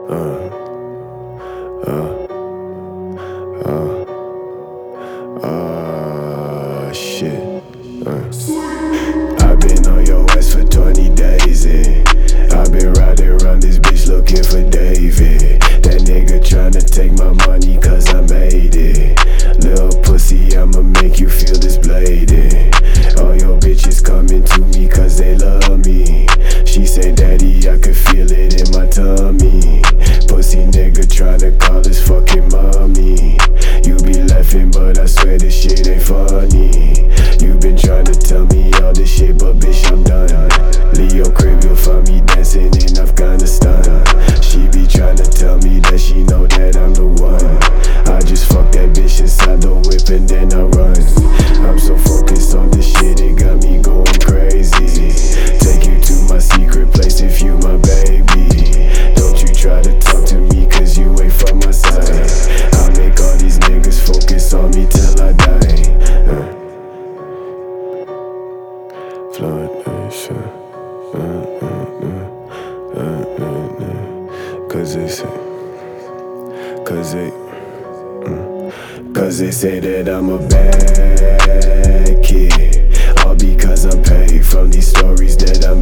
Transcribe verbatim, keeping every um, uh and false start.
Uh, uh, uh, uh, shit. Uh. I've been on your ass for twenty days, and I've been riding around this bitch looking for David. That nigga tryna take my money cause I made it. Little pussy, I'ma make you feel this bladed. All your bitches coming to me cause they love me. She say, daddy, I can feel it in my tummy. Pussy nigga tryna call his fucking mommy. You be laughing, but I swear this shit ain't funny. You been tryna tell me all this shit, but bitch, I'm done. Leo crib, you'll find me dancing in Afghanistan. She be tryna tell me that she know that I'm the one. I just fuck that bitch inside the whip and then I run. I'm so focused on this shit, it got me going crazy. Take you to my secret place if you my baby. Don't you try to talk to me cause you ain't from my side. I make all these niggas focus on me till I die. uh. Floyd Nation. uh, uh, uh, uh, uh, uh. Cause they say, cause they mm. Cause they say that I'm a bad kid, all because I'm paid from these stories that I